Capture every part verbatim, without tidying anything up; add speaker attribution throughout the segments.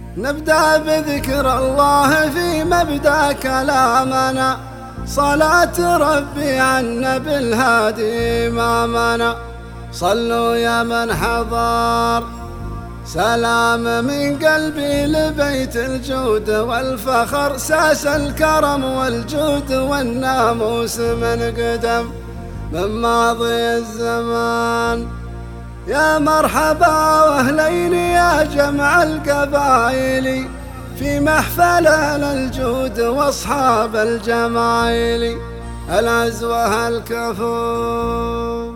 Speaker 1: نبدأ بذكر الله في مبدأ كلامنا، صلاة ربي على النبي الهادي إمامنا. صلوا يا من حضر، سلام من قلبي لبيت الجود والفخر، ساس الكرم والجود والناموس من قدم من ماضي الزمان. يا مرحبا واهلين يا جمع القبائل في محفل الجود واصحاب الجمايل، العزوة الكفو.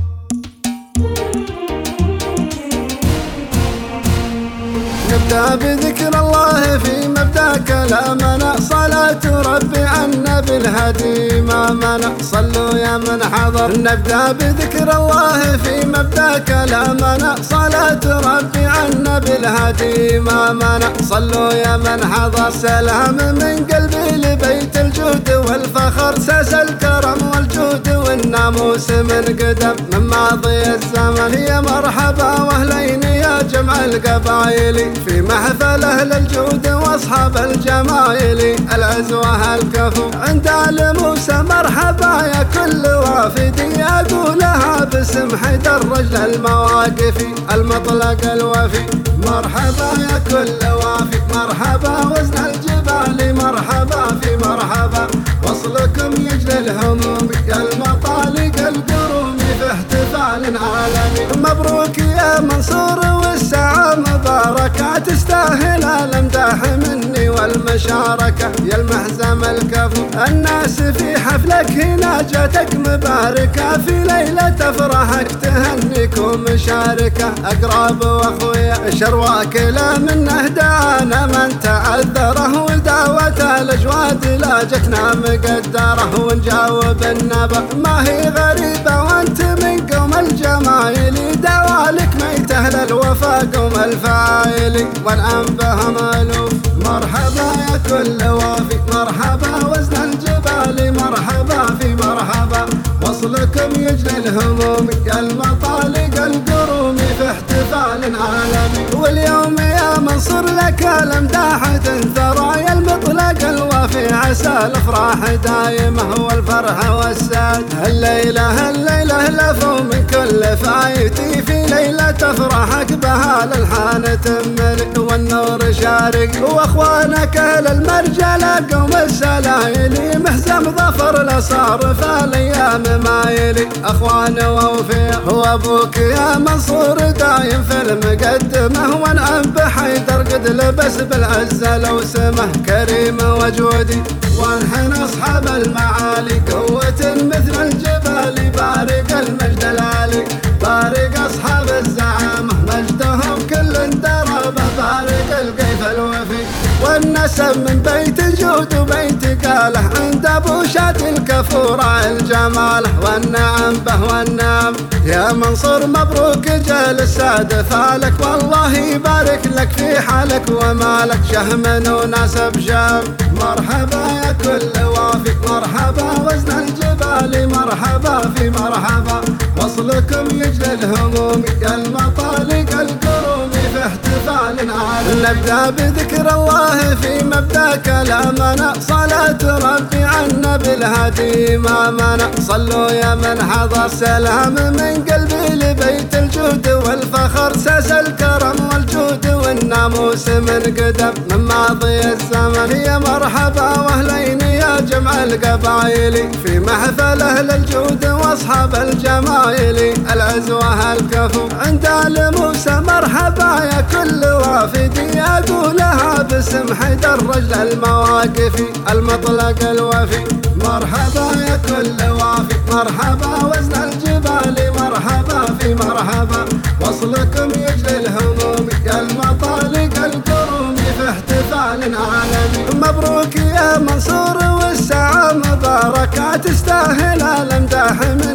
Speaker 1: نبدأ بذكر الله في مبدأ كلامنا، صلاة ربي على النبي الهادي إمامنا. صلوا يا من حضر. نبدأ بذكر الله في مبدأ كلامنا، صلاة ربي على النبي الهادي إمامنا. صلوا يا من حضر، سلام من قلبي لبيت الجود والفخر، ساس الكرم والجود والناموس من قدم من ماضي الزمن. يا مرحبا واهلين يا جمع القبائل في محفل أهل الجود واصحاب الجمايل، العزوة الكفو. عند آل موسى مرحبا يا كل وافدي، أقولها باسم حيدر رجل المواقف المطلق الوفي. مرحبا يا كل وافي، مرحبا وزن الجبال، مرحبا في مرحبا وصلكم يجلي الهموم يا المطالق القروم في احتفال عالمي. مبروك يا منصور والساعة مباركة، تستاهل الامداح مني والمشاركة يا المحزم الكفو. الناس في حفلك هنا جاتك مباركة، في ليلة افراحك تهنيك ومشاركة. اقرب واخويا شرواك لا منه دانا، من تعذره ودعوة الاجواد لا جتنا مقدره. ونجاوب النبأ ما هي غريبة وانت من قوم الجمايل، دعوالك ميته للوفا قوم الفاعل والآن بهم ألوف. مرحبا يا كل وافي، مرحبا وزن الجبال، مرحبا في مرحبا وصلكم يجلي الهموم يا المطالق القروم في احتفال عالمي. واليوم يا منصور لك الامداح تنثرى يا المطلق الوافي، عسى الافراح دايمه والفرح والسعد. الليله الليله لفوا من كل فايتي، في ليله افراحك بها الالحان تملك والنور شارق. واخوانك اهل المرجله قوم السلايل، محزم ظفر لا صار فالايام مايلي. اخوان ووفيق وابوك يا منصور دايم في المقدمه، وانعم بحيدر قد لبس بالعزه لو سمه كريم وجودي. وانحن اصحاب المعالي قوه مثل الجبال، بارق المجد العالي بارق اصحاب الزعامه مجدهم كل دربه، بارق القيف الوفي والنسب من بيت الجود وبيت قاله، عند ابو شات الكفور الجماله والنعم به والنعم. يا منصور مبروك جال السعد فالك، والله يبارك لك في حالك ومالك، شهم وناسب شام. مرحبا يا كل وافي، مرحبا وزن الجبال، مرحبا في مرحبا وصلكم يجلي الهموم يا المطالق القروم في احتفال عالمي. نبدأ بذكر الله في مبدأ كلامنا، صلاة ربي على النبي الهادي إمامنا. صلوا يا من حضر، سلام من قلبي لبيت الجود والفخر، ساس الكرم والجود والناموس من قدم من ماضي الزمن. يا مرحبا واهلين يا جمع القبائل في محفل أهل الجود واصحاب الجمايل، العزوة الكفو. عند آل موسى مرحبا يا كل وافدي، أقولها باسم حيدر رجل المواقف المطلق الوفي. مرحبا يا كل وافي، مرحبا وزن الجبال، مرحبا في مرحبا وصلكم يجلي الهموم يا المطالق القروم في احتفال عالمي. مبروك يا منصور والساعة مباركة، تستاهل الامداح مني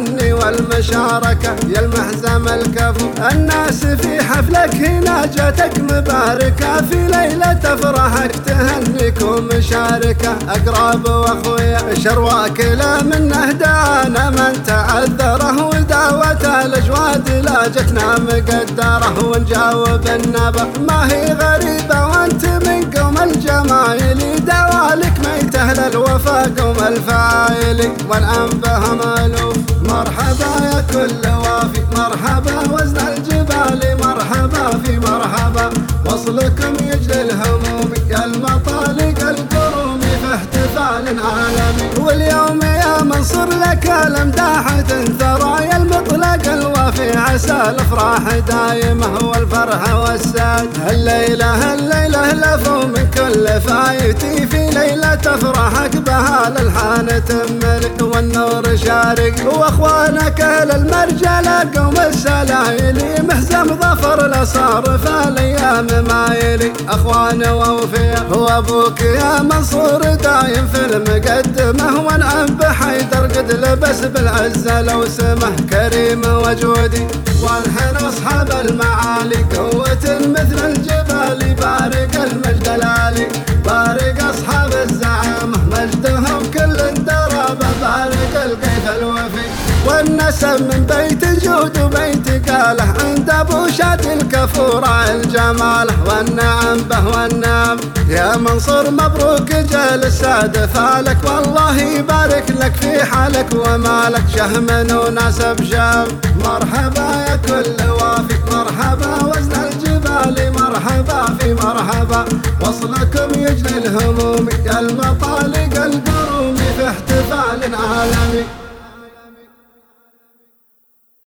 Speaker 1: والمشاركة يا المحزم الكفو. الناس في حفلك هنا جاتك مباركة، في ليلة افراحك تهنيك ومشاركة. اقرب واخويا شرواك لا منه دانا من تعذره، ودعوة الاجواد لا جتنا مقدره. ونجاوب النبأ ما هي غريبة وانت من قوم الجمايل، دعوالك ميته للوفا قوم الفايل والانبه مالوف. مرحبا يا كل وافي مرحبا وزن الجبال، مرحبا في مرحبا وصلكم يجلي الهموم يا المطالق الكروم في احتفال عالمي. واليوم يا منصور لك الامداح تنثرى يا المطلق الوافي، عسى الافراح دايمه والفرح والسعد. الليله الليله لفوا من كل فايتي، في ليله افراحك بها الالحان تملك والنور شارق. واخوانك اهل المرجله قوم السلايلي، مهزم ظفر لصار في الايام مايلي. اخوان واوفياء وابوك يا منصور دايم في المقدمه، وانعم بحيدر قد لبس بالعزه لو سمه كريم وجودي. والحن اصحاب المعالي قوه مثل الجبال، بارك المجد العالي بارك اصحاب الزعامه مجدهم كل درابه، بارك الكيف الوفي والنسب من بيت جود وبيت قاله، عند ابو شاد الكفور الجماله والنعم به والنعم. يا منصور مبروك جال السعد فالك، والله يبارك لك في حالك ومالك، شهم وناسب شام. مرحبا يا كل وافي مرحبا وزن الجبال، مرحبا في مرحبا وصلكم يجلي الهموم يا المطالق القروم في احتفال عالمي.